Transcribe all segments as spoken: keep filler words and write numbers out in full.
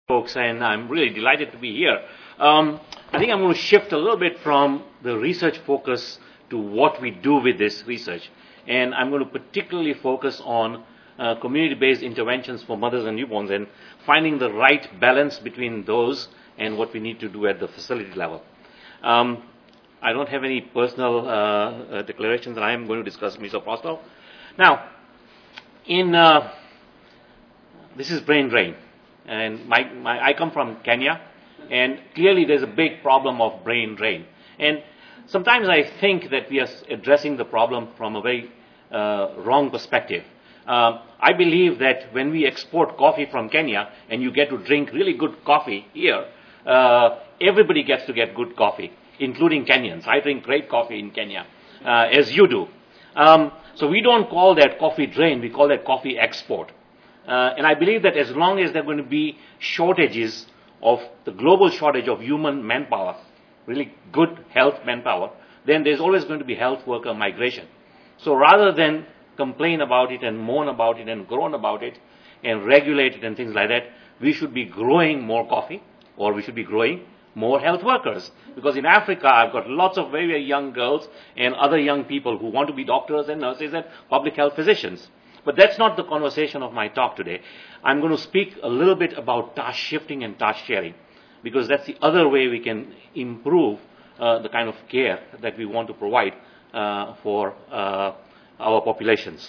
Folks, and I'm really delighted to be here. Um, I think I'm going to shift a little bit from the research focus to what we do with this research. And I'm going to particularly focus on uh, community-based interventions for mothers and newborns and finding the right balance between those and what we need to do at the facility level. Um, I don't have any personal uh, uh, declarations that I am going to discuss, Mister Postel. Now, in uh, this is brain drain. And my, my, I come from Kenya, and clearly there's a big problem of brain drain. And sometimes I think that we are addressing the problem from a very uh, wrong perspective. Uh, I believe that when we export coffee from Kenya and you get to drink really good coffee here, uh, everybody gets to get good coffee, including Kenyans. I drink great coffee in Kenya, uh, as you do. Um, so we don't call that coffee drain, we call that coffee export. Uh, and I believe that as long as there are going to be shortages of the global shortage of human manpower, really good health manpower, then there's always going to be health worker migration. So rather than complain about it and moan about it and groan about it and regulate it and things like that, we should be growing more coffee, or we should be growing more health workers. Because in Africa, I've got lots of very, very young girls and other young people who want to be doctors and nurses and public health physicians. But that's not the conversation of my talk today. I'm going to speak a little bit about task shifting and task sharing, because that's the other way we can improve uh, the kind of care that we want to provide uh, for uh, our populations.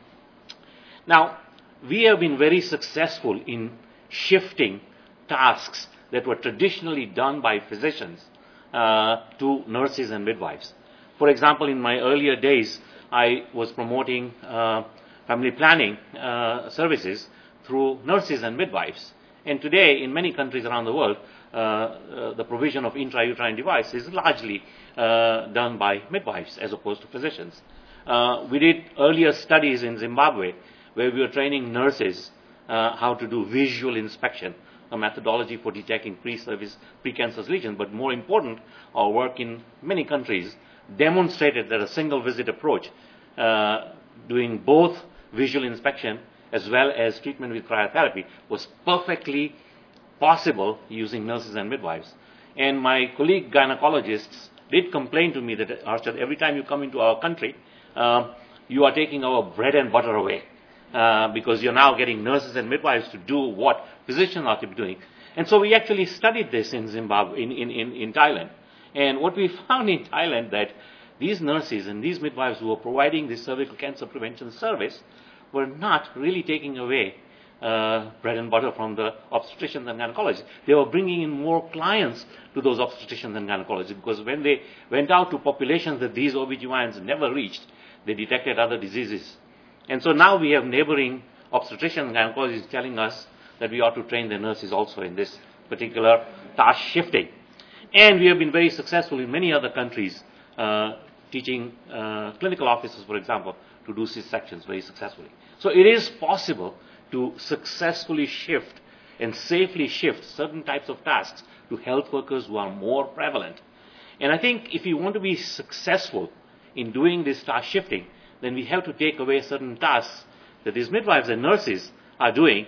Now, we have been very successful in shifting tasks that were traditionally done by physicians uh, to nurses and midwives. For example, in my earlier days, I was promoting uh, family planning uh, services through nurses and midwives. And today, in many countries around the world, uh, uh, the provision of intrauterine devices is largely uh, done by midwives as opposed to physicians. Uh, we did earlier studies in Zimbabwe where we were training nurses uh, how to do visual inspection, a methodology for detecting pre-service precancerous lesions. But more important, our work in many countries demonstrated that a single visit approach, uh, doing both visual inspection as well as treatment with cryotherapy, was perfectly possible using nurses and midwives. And my colleague gynecologists did complain to me that, Arshad, every time you come into our country, uh, you are taking our bread and butter away uh, because you're now getting nurses and midwives to do what physicians are to be doing. And so we actually studied this in Zimbabwe, in, in, in, in Thailand. And what we found in Thailand that these nurses and these midwives who were providing this cervical cancer prevention service were not really taking away uh, bread and butter from the obstetricians and gynecologists. They were bringing in more clients to those obstetricians and gynecologists, because when they went out to populations that these O B G Y Ns never reached, they detected other diseases. And so now we have neighboring obstetricians and gynecologists telling us that we ought to train the nurses also in this particular task shifting. And we have been very successful in many other countries, uh, teaching uh, clinical officers, for example, to do C-sections very successfully. So it is possible to successfully shift and safely shift certain types of tasks to health workers who are more prevalent. And I think if you want to be successful in doing this task shifting, then we have to take away certain tasks that these midwives and nurses are doing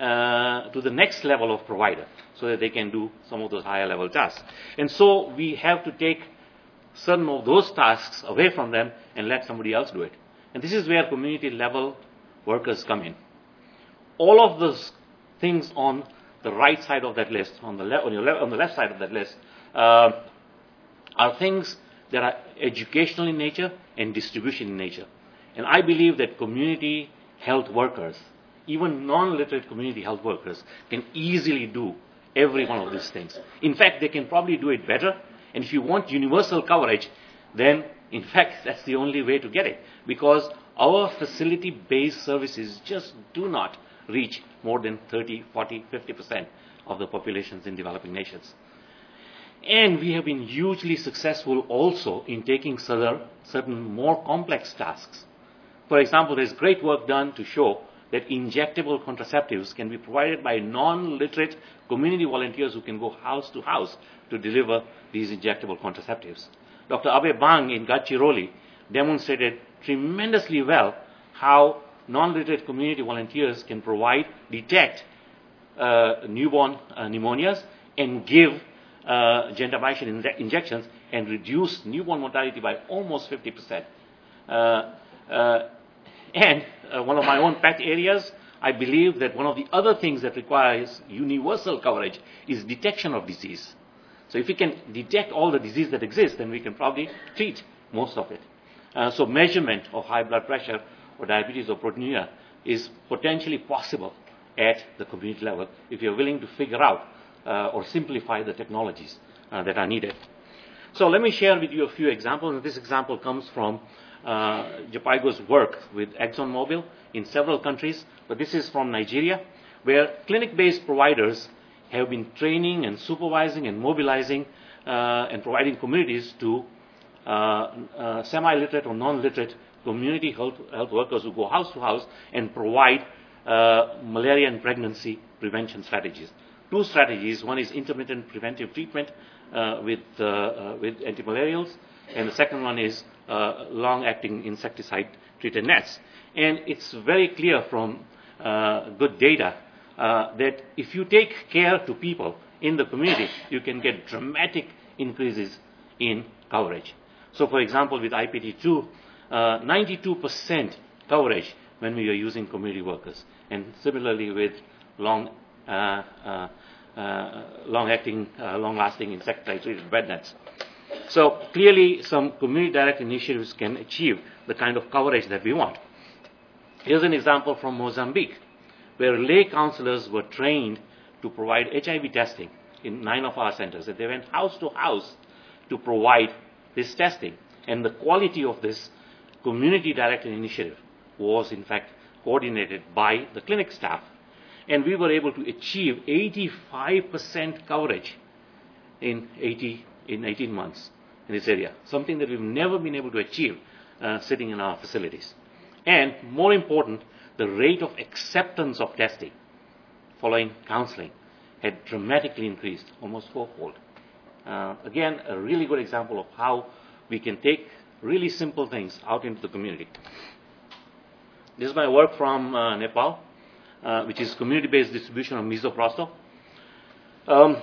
uh, to the next level of provider, so that they can do some of those higher level tasks. And so we have to take certain of those tasks away from them and let somebody else do it. And this is where community level workers come in. All of those things on the right side of that list, on the, le- on your le- on the left side of that list, uh, are things that are educational in nature and distribution in nature. And I believe that community health workers, even non-literate community health workers, can easily do every one of these things. In fact, they can probably do it better. And if you want universal coverage, then in fact that's the only way to get it, because our facility-based services just do not reach more than thirty, forty, fifty percent of the populations in developing nations. And we have been hugely successful also in taking certain more complex tasks. For example, there's great work done to show that injectable contraceptives can be provided by non-literate community volunteers who can go house to house to deliver these injectable contraceptives. Doctor Abe Bang in Gadchiroli demonstrated tremendously well how non-literate community volunteers can provide, detect uh, newborn uh, pneumonias and give uh, gentamicin in injections and reduce newborn mortality by almost fifty percent. Uh, uh, and uh, one of my own pet areas, I believe that one of the other things that requires universal coverage is detection of disease. So if we can detect all the disease that exists, then we can probably treat most of it. Uh, so measurement of high blood pressure or diabetes or proteinuria is potentially possible at the community level if you're willing to figure out uh, or simplify the technologies uh, that are needed. So let me share with you a few examples. And this example comes from uh, Jepaigo's work with ExxonMobil in several countries, but this is from Nigeria, where clinic-based providers have been training and supervising and mobilizing uh, and providing communities to uh, uh, semi-literate or non-literate community health, health workers who go house to house and provide uh, malaria and pregnancy prevention strategies. Two strategies. One is intermittent preventive treatment uh, with, uh, uh, with antimalarials, and the second one is uh, long-acting insecticide-treated nets. And it's very clear from uh, good data uh, that if you take care to people in the community, you can get dramatic increases in coverage. So, for example, with I P T two, uh, ninety-two percent coverage when we are using community workers, and similarly with long, uh, uh, uh, long-acting, uh, long-lasting insecticide-treated bed nets. So clearly, some community-direct initiatives can achieve the kind of coverage that we want. Here's an example from Mozambique, where lay counselors were trained to provide H I V testing in nine of our centers. And they went house to house to provide this testing. And the quality of this community-directed initiative was, in fact, coordinated by the clinic staff. And we were able to achieve eighty-five percent coverage in, eighty, in eighteen months in this area, something that we've never been able to achieve uh, sitting in our facilities. And more important, the rate of acceptance of testing following counseling had dramatically increased, almost fourfold. Uh, again, a really good example of how we can take really simple things out into the community. This is my work from uh, Nepal, uh, which is community-based distribution of misoprostol. Um,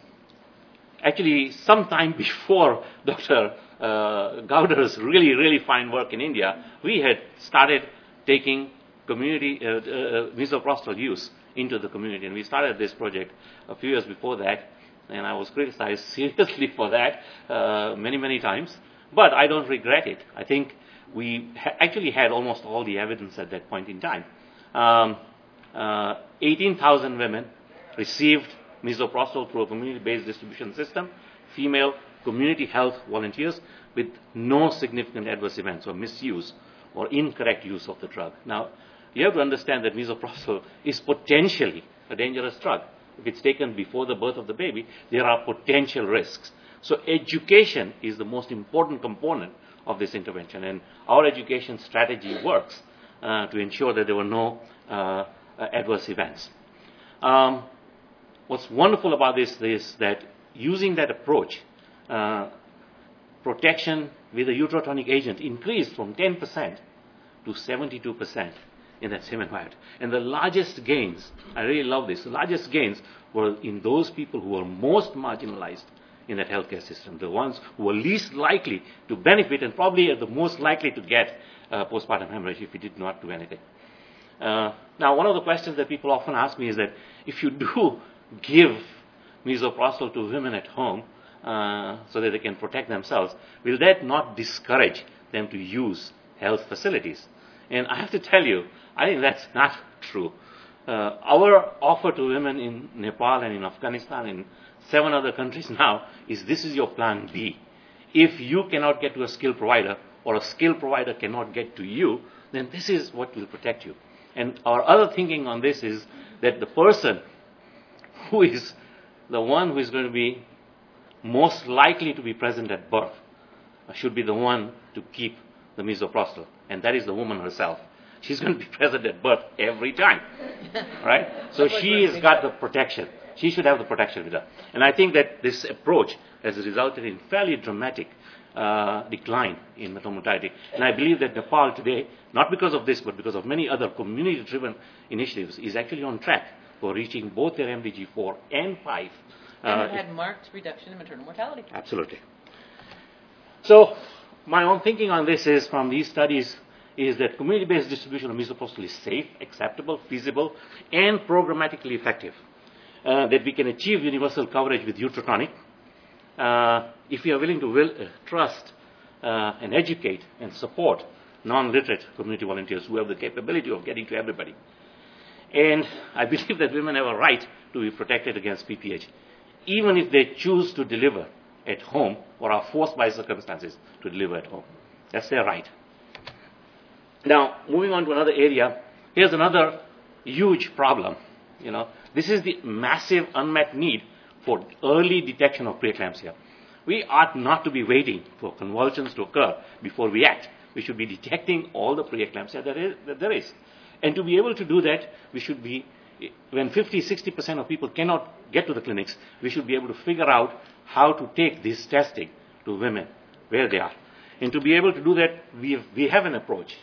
actually, sometime before Doctor Uh, Gowder's really, really fine work in India, we had started taking community uh, uh, misoprostol use into the community, and we started this project a few years before that, and I was criticized seriously for that uh, many, many times, but I don't regret it. I think we ha- actually had almost all the evidence at that point in time. Um, uh, eighteen thousand women received misoprostol through a community-based distribution system, female community health volunteers, with no significant adverse events or misuse or incorrect use of the drug. Now, you have to understand that misoprostol is potentially a dangerous drug. If it's taken before the birth of the baby, there are potential risks. So education is the most important component of this intervention, and our education strategy works uh, to ensure that there were no uh, adverse events. Um, what's wonderful about this is that using that approach, Uh, protection with a uterotonic agent increased from ten percent to seventy-two percent in that same environment. And the largest gains, I really love this, the largest gains were in those people who were most marginalized in that healthcare system, the ones who were least likely to benefit and probably are the most likely to get uh, postpartum hemorrhage if we did not do anything. Uh, now, one of the questions that people often ask me is that if you do give misoprostol to women at home, Uh, so that they can protect themselves, will that not discourage them to use health facilities? And I have to tell you, I think that's not true. Uh, our offer to women in Nepal and in Afghanistan and seven other countries now is this is your plan B. If you cannot get to a skilled provider or a skilled provider cannot get to you, then this is what will protect you. And our other thinking on this is that the person who is the one who is going to be most likely to be present at birth should be the one to keep the misoprostol, and that is the woman herself. She's going to be present at birth every time, right? So she has got the protection. She should have the protection with her. And I think that this approach has resulted in fairly dramatic uh, decline in maternal mortality. And I believe that Nepal today, not because of this, but because of many other community-driven initiatives, is actually on track for reaching both their M D G four and five. And uh, have had marked reduction in maternal mortality. Absolutely. So my own thinking on this is, from these studies, is that community-based distribution of misoprostol is safe, acceptable, feasible, and programmatically effective. Uh, that we can achieve universal coverage with Utrotonic uh, if we are willing to will, uh, trust uh, and educate and support non-literate community volunteers who have the capability of getting to everybody. And I believe that women have a right to be protected against P P H, even if they choose to deliver at home or are forced by circumstances to deliver at home. That's their right. Now, moving on to another area, here's another huge problem. You know, this is the massive unmet need for early detection of preeclampsia. We ought not to be waiting for convulsions to occur before we act. We should be detecting all the preeclampsia that, is, that there is. And to be able to do that, we should be, when fifty, sixty percent of people cannot get to the clinics, we should be able to figure out how to take this testing to women where they are. And to be able to do that, we have, we have an approach.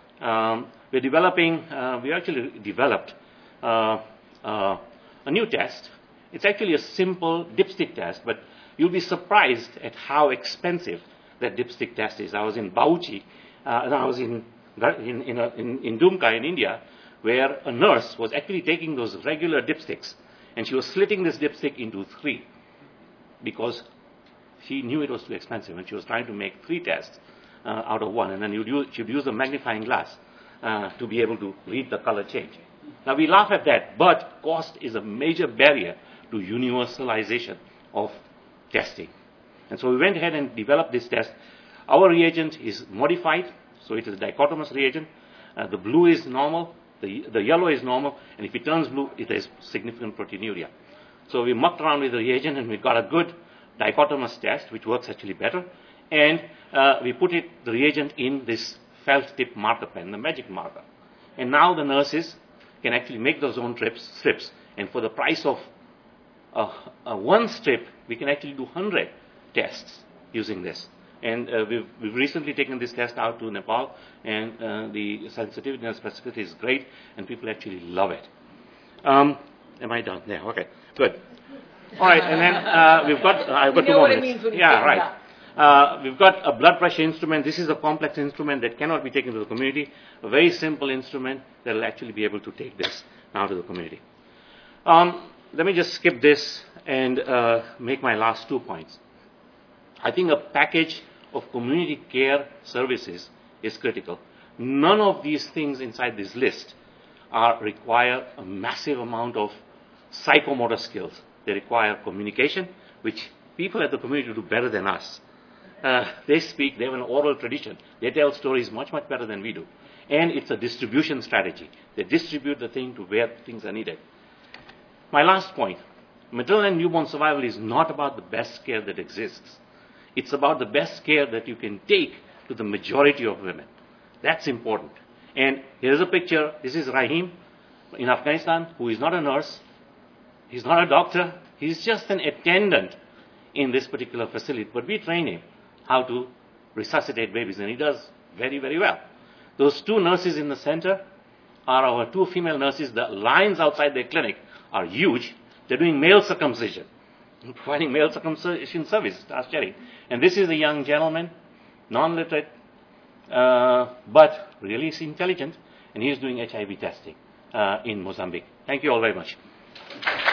Um, we're developing, uh, we actually developed uh, uh, a new test. It's actually a simple dipstick test, but you'll be surprised at how expensive that dipstick test is. I was in Bauchi, uh, and I was in in in, a, in in Dumka in India, where a nurse was actually taking those regular dipsticks, and she was slitting this dipstick into three because she knew it was too expensive, and she was trying to make three tests uh, out of one, and then you'd use, she'd use a magnifying glass uh, to be able to read the color change. Now, we laugh at that, but cost is a major barrier to universalization of testing. And so we went ahead and developed this test. Our reagent is modified, so it is a dichotomous reagent. Uh, the blue is normal, the, the yellow is normal, and if it turns blue, it has significant proteinuria. So we mucked around with the reagent, and we got a good dichotomous test, which works actually better. And uh, we put it, the reagent in this felt tip marker pen, the magic marker. And now the nurses can actually make those own trips, strips. And for the price of uh, uh, one strip, we can actually do one hundred tests using this. And uh, we've, we've recently taken this test out to Nepal, and uh, the sensitivity and specificity is great, and people actually love it. Um, am I done? Yeah, okay, good. All right, and then uh, we've got, uh, I've got you two know more what it minutes. means when you Yeah, stand right. up. Uh, we've got a blood pressure instrument. This is a complex instrument that cannot be taken to the community. A very simple instrument that will actually be able to take this now to the community. Um, let me just skip this and uh, make my last two points. I think a package of community care services is critical. None of these things inside this list are require a massive amount of psychomotor skills. They require communication, which people at the community do better than us. Uh, they speak, they have an oral tradition. They tell stories much, much better than we do. And it's a distribution strategy. They distribute the thing to where things are needed. My last point, maternal and newborn survival is not about the best care that exists. It's about the best care that you can take to the majority of women. That's important. And here's a picture. This is Rahim in Afghanistan, who is not a nurse. He's not a doctor. He's just an attendant in this particular facility. But we train him how to resuscitate babies, and he does very, very well. Those two nurses in the center are our two female nurses. The lines outside their clinic are huge. They're doing male circumcision, providing male circumcision service. Ask Jerry. And this is a young gentleman, non-literate, uh, but really is intelligent, and he's doing H I V testing uh, in Mozambique. Thank you all very much.